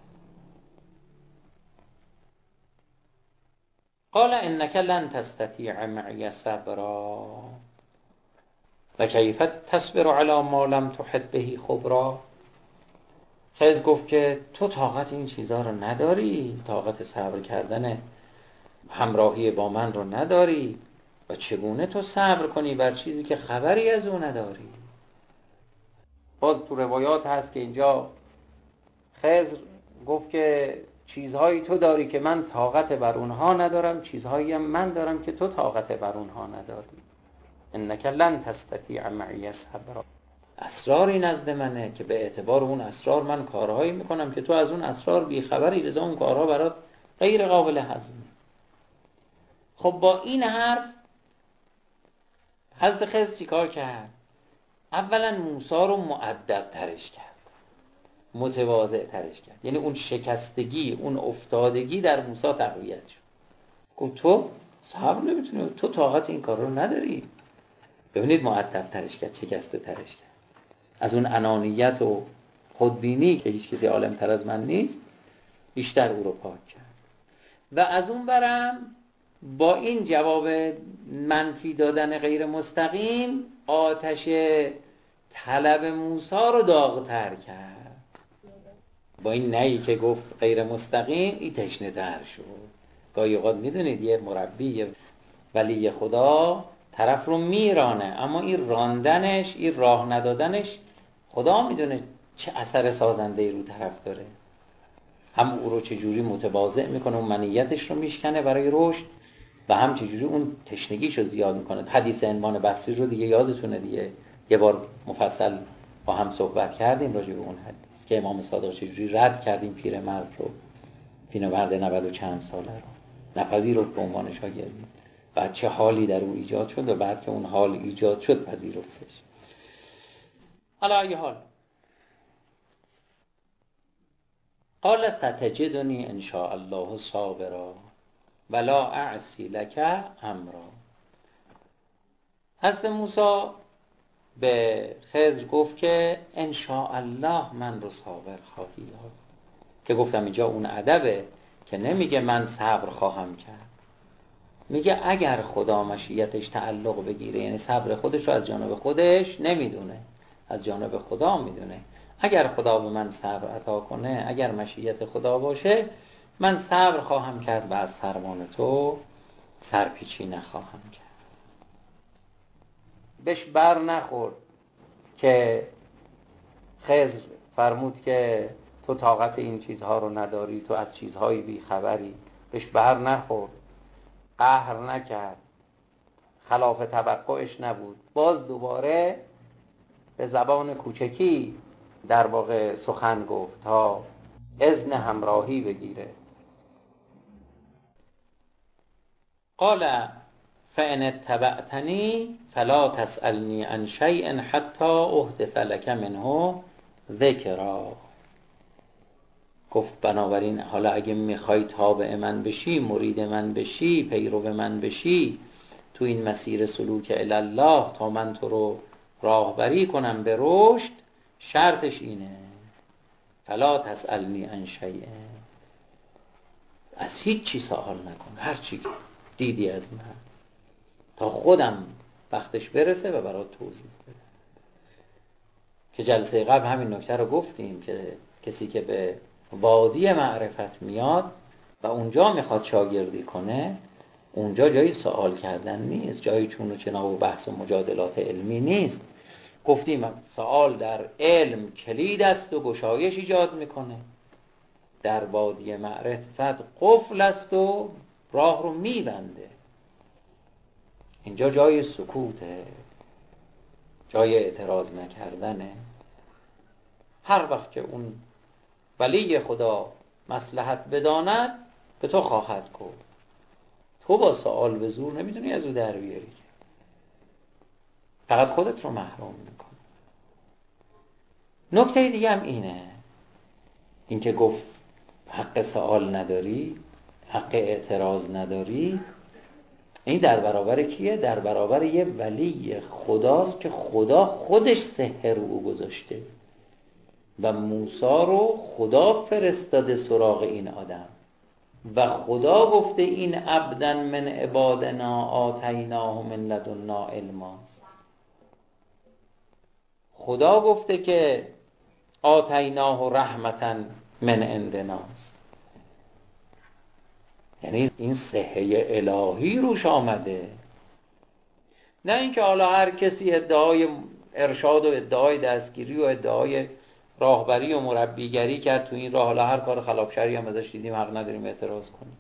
قال انک لن تستطیع معی صبرا و کیف تصبر علی ما لم تحط به خبرا. خضر گفت که تو طاقت این چیزها رو نداری، طاقت صبر کردن همراهی با من رو نداری و چگونه تو صبر کنی بر چیزی که خبری از او نداری. باز تو روایات هست که اینجا خضر گفت که چیزهایی تو داری که من طاقت بر اونها ندارم، چیزهایی هم من دارم که تو طاقت بر اونها نداری. انک لن تستطیع معی صبرا. اسراری نزد منه که به اعتبار اون اسرار من کارهایی میکنم که تو از اون اسرار بیخبری، لذا اون کارها برات غیر قابل هضمه. خب با این حرف حضرت خضر چی کار کرد؟ اولا موسی رو مؤدب ترش کرد، متواضع ترش کرد، یعنی اون شکستگی، اون افتادگی در موسی تقویت شد. گفت تو صبر نمیتونی، تو طاقت این کار رو نداری. ببینید مؤدب ترش کرد، شکسته ترش کرد، از اون انانیت و خودبینی که هیچ کسی عالم تر از من نیست بیشتر او رو پاک کرد. و از اون برم با این جواب منفی دادن غیر مستقیم آتش طلب موسی رو داغ‌تر کرد. با این نهی که گفت غیر مستقیم این تشنه تر شد. گاهی اوقات میدونید یه مربی، یه ولی خدا طرف رو میرانه، اما این راندنش، این راه ندادنش خدا میدونه چه اثر سازنده رو طرف داره. هم او رو چجوری متواضع میکنه، اون منیتش رو میشکنه برای رشد، و هم چجوری اون تشنگیش رو زیاد میکنه. حدیث عنوان بصری رو دیگه یادتونه دیگه، یه بار مفصل با هم صحبت کردیم راجع به اون حدیث که امام صادق چجوری رد کردیم پیرمرد رو، پیرمرد نود و چند ساله رو نپذیرفت به عنوان شاگردی، بعد چه حالی در او ایجاد شد و بعد که اون حال ایجاد شد پذیرفتش. حالا یه حال قال ستجدنی ان شاء الله صابرا ولا اعصی لک امرا. حضرت موسی به خضر گفت که ان شاء الله من رو صابر خواهی یافت، که گفتم اینجا اون ادبه که نمیگه من صبر خواهم کرد، میگه اگر خدا مشیتش تعلق بگیره، یعنی صبر خودش رو از جانب خودش نمیدونه، از جانب خدا میدونه. اگر خدا به من صبر عطا کنه، اگر مشیت خدا باشه، من صبر خواهم کرد و از فرمان تو سرپیچی نخواهم کرد. بهش بر نخورد که خضر فرمود که تو طاقت این چیزها رو نداری، تو از چیزهایی بی خبری. بهش بر نخورد، قهر نکرد، خلاف توقعش نبود. باز دوباره به زبان کوچکی در واقع سخن گفت تا اذن همراهی بگیره. قال فان اتبعتنی فلا تسألنی عن شیء حتی احدث لک منه ذکرا. گفت بنابراین حالا اگه میخوای تابع من بشی، مرید من بشی، پیرو من بشی تو این مسیر سلوک الی الله، تا من تو رو راهبری کنم به رشد، شرطش اینه فلا تسألنی عن شیء، از هیچ چی سوال نکن، هر چی دیدی از من، تا خودم وقتش برسه و برات توضیح بده. که جلسه قبل همین نکته رو گفتیم که کسی که به وادی معرفت میاد و اونجا میخواد شاگردی کنه، اونجا جایی سوال کردن نیست، جایی چون و چنا و بحث و مجادلات علمی نیست. گفتیم سوال در علم کلید است و گشایش ایجاد میکنه، در وادی معرفت قفل است و راه رو میبنده. اینجا جای سکوته، جای اعتراض نکردنه. هر وقت که اون ولی خدا مصلحت بداند به تو خواهد گفت. تو با سوال به زور نمیتونی از او در بیاری، فقط خودت رو محروم میکنی. نکته دیگه هم اینه، این که گفت حق سوال نداری، حق اعتراض نداری، این در برابر کیه؟ در برابر یه ولی خداست که خدا خودش سحر رو او گذاشته و موسی رو خدا فرستاده سراغ این آدم و خدا گفته این عبدا من عبادنا آتیناه من لدنا علماست. خدا گفته که آتیناه رحمتا من عندناست، یعنی این صحه الهی روش آمده. نه اینکه حالا هر کسی ادعای ارشاد و ادعای دستگیری و ادعای راهبری و مربیگری کرد تو این راه، حالا هر کار خلاف شرعی هم ازش دیدیم حق نداریم اعتراض کنیم.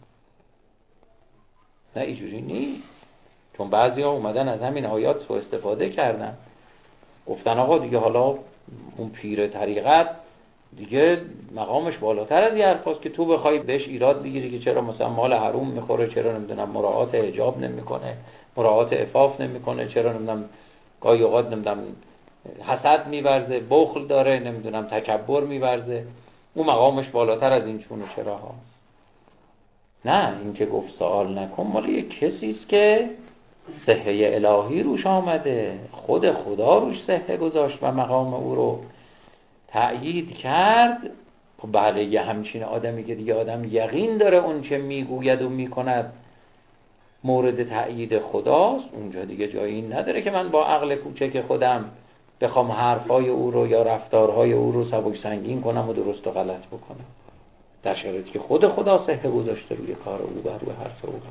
نه اینجوری نیست، چون بعضی ها اومدن از همین آیات سوء استفاده کردن، گفتن آقا دیگه حالا اون پیر طریقت دیگه مقامش بالاتر از یه حرفاست که تو بخوای بهش ایراد بگیری که چرا مثلا مال حروم میخوره، چرا نمیدونم مراعات حجاب نمیکنه، مراعات عفاف نمیکنه، چرا نمیدونم گاهی اوقات نمیدونم حسد میورزه، بخل داره، نمیدونم تکبر میورزه، اون مقامش بالاتر از این چون و چرا ها. نه، این که گفت سوال نکن مال یک کسی است که صحه الهی روش آمده، خود خدا روش صحه گذاشت و مقام او رو تأیید کرد. خب بله، یه همچین آدمی که دیگه آدم یقین داره اون چه میگوید و میکند مورد تأیید خداست، اونجا دیگه جایی نداره که من با عقل کوچک خودم بخوام حرفای او رو یا رفتارهای او رو سبک سنگین کنم و درست و غلط بکنم، در شرایطی که خود خدا صحه گذاشته روی کار او و روی حرف او.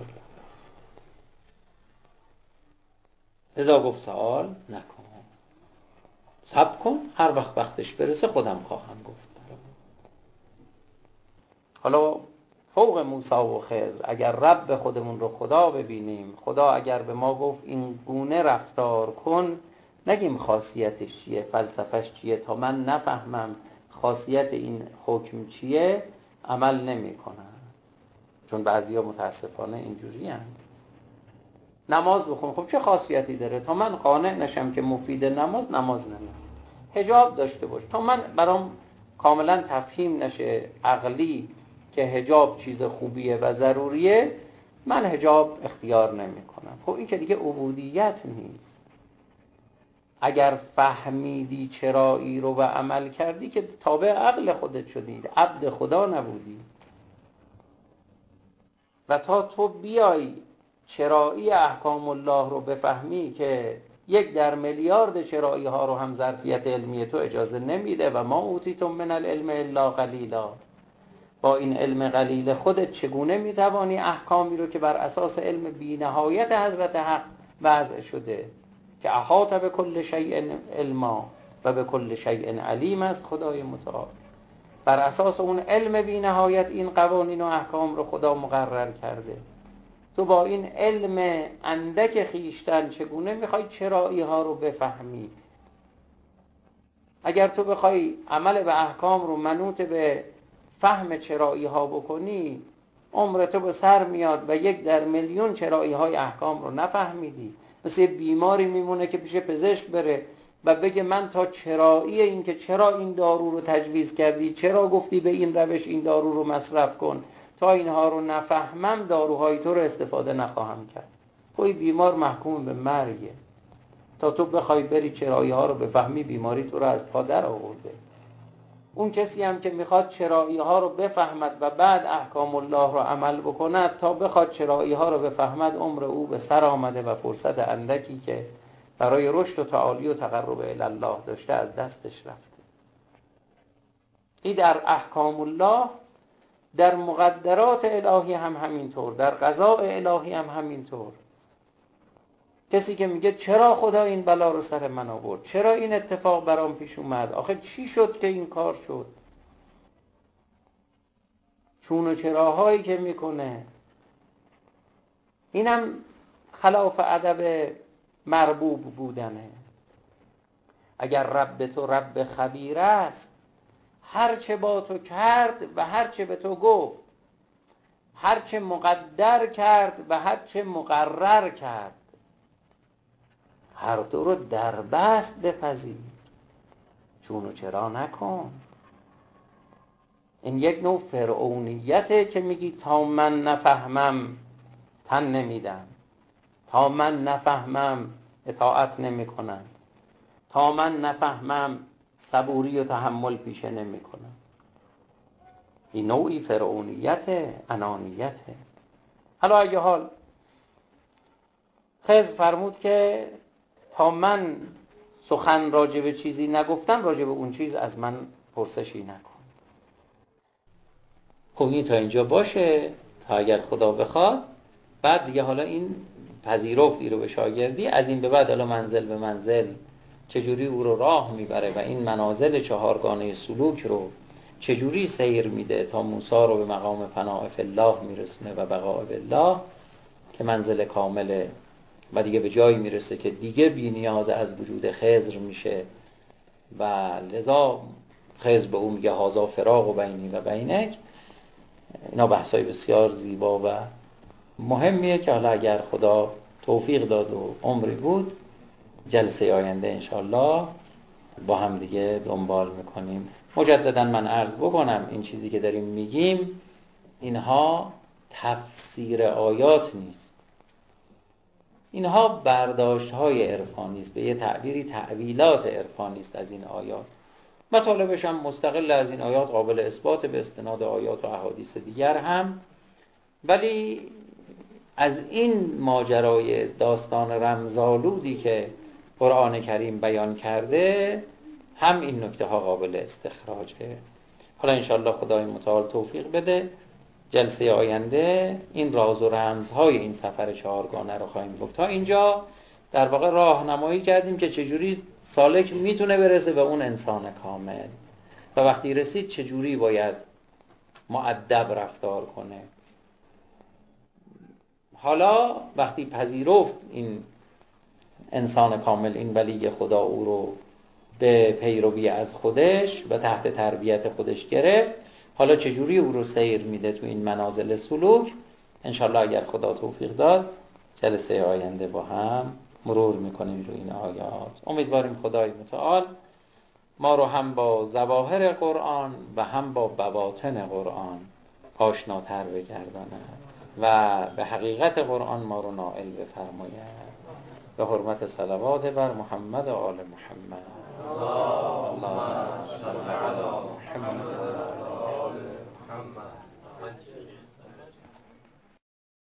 لذا گفت سوال نکن، صبر کن، هر وقت وقتش برسه خودم خواهم گفت. حالا فوق موسی و خضر اگر رب خودمون رو خدا ببینیم، خدا اگر به ما گفت این گونه رفتار کن، نگیم خاصیتش چیه، فلسفهش چیه، تا من نفهمم خاصیت این حکم چیه عمل نمی کنم. چون بعضیا متاسفانه اینجوری هستند. نماز بخون، خب چه خاصیتی داره؟ تا من قانع نشم که مفید نماز، نماز نمیخونم. حجاب داشته باش، تا من برام کاملا تفهیم نشه عقلی که حجاب چیز خوبیه و ضروریه، من حجاب اختیار نمی کنم. خب این که دیگه عبودیت نیست. اگر فهمیدی چرایی رو و عمل کردی که تابع عقل خودت شدی، عبد خدا نبودی. و تا تو بیای چرایی احکام الله رو بفهمی که یک در میلیارد چرایی ها رو هم ظرفیت علمی تو اجازه نمیده و ما اوتیتم من العلم الا قلیلا، با این علم قلیل خودت چگونه میتوانی احکامی رو که بر اساس علم بی نهایت حضرت حق وضع شده که احاط به کل شیء علما و به کل شیء علیم است خدای متعال، بر اساس اون علم بی نهایت این قوانین و احکام رو خدا مقرر کرده، تو با این علم اندک خیشتن چگونه میخوای چرایی ها رو بفهمی؟ اگر تو بخوای عمل به احکام رو منوط به فهم چرایی ها بکنی، عمر تو به سر میاد و یک در میلیون چرایی های احکام رو نفهمیدی. مثل بیماری میمونه که پیش پزشک بره و بگه من تا چرایی این که چرا این دارو رو تجویز کردی، چرا گفتی به این روش این دارو رو مصرف کن، تا اینها رو نفهمم داروهای تو رو استفاده نخواهم کرد. خب بیمار محکوم به مرگه. تا تو بخوای بری چرایی ها رو بفهمی، بیماری تو رو از پا در آورده. اون کسی هم که میخواد چرایی ها رو بفهمد و بعد احکام الله رو عمل بکند، تا بخواد چرایی ها رو بفهمد عمر او به سر آمده و فرصت اندکی که برای رشد و تعالی و تقرب الی الله داشته از دستش رفته. این در احکام الله، در مقدرات الهی هم همینطور، در قضاء الهی هم همینطور. کسی که میگه چرا خدا این بلا رو سر من آورد، چرا این اتفاق برام پیش اومد، آخه چی شد که این کار شد، چون و چراهایی که میکنه، اینم خلاف ادب مربوب بودنه. اگر رب تو رب خبیر است، هر چه با تو کرد و هر چه به تو گفت، هر چه مقدر کرد و هر چه مقرر کرد، هر دو رو در بست بپذیر، چون و چرا نکن. این یک نوع فرعونیته که میگی تا من نفهمم تن نمیدم، تا من نفهمم اطاعت نمی کنم، تا من نفهمم صبوری و تحمل پیشه نمی کنم. این نوعی فرعونیته، انانیته. حالا اگه حال خضر فرمود که تا من سخن راجع به چیزی نگفتم، راجع به اون چیز از من پرسشی نکن. خب این تا اینجا باشه، تا اگر خدا بخواد بعد دیگه حالا این پذیرفتی رو به شاگردی، از این به بعد حالا منزل به منزل چجوری او رو راه میبره و این منازل چهارگانه سلوک رو چجوری سیر میده تا موسی رو به مقام فناء فی الله میرسونه و بقاء بالله که منزل کامله و دیگه به جایی میرسه که دیگه بی نیاز از وجود خضر میشه و لذا خضر به اون میگه هازا فراق و بینی و بینک. اینا بحثای بسیار زیبا و مهمیه که حالا اگر خدا توفیق داد و عمری بود جلسه آینده انشالله با هم دیگه دنبال میکنیم. مجددا من عرض بکنم این چیزی که داریم میگیم اینها تفسیر آیات نیست، اینها برداشت های عرفانی است، به یه تعبیری تأویلات عرفانی است از این آیات. مطالبش هم مستقل از این آیات قابل اثبات به استناد آیات و احادیث دیگر هم، ولی از این ماجرای داستان رمزآلودی که قرآن کریم بیان کرده هم این نکته ها قابل استخراجه. حالا انشاءالله خدای متعال توفیق بده جلسه آینده این راز و رمزهای این سفر چهارگانه رو خواهیم گفت. تا اینجا در واقع راهنمایی کردیم که چجوری سالک میتونه برسه به اون انسان کامل و وقتی رسید چجوری باید مؤدب رفتار کنه. حالا وقتی پذیرفت این انسان کامل، این ولی خدا او رو به پیروی از خودش و تحت تربیت خودش گرفت، حالا چجوری او رو سیر میده تو این منازل سلوک انشالله اگر خدا توفیق داد جلسه آینده با هم مرور میکنیم رو این آیات. امیدواریم خدای متعال ما رو هم با ظواهر قرآن و هم با بواطن قرآن آشناتر بگرداند و به حقیقت قرآن ما رو نائل بفرماید. به حرمت صلوات بر محمد و آل محمد. اللهم صل علی محمد.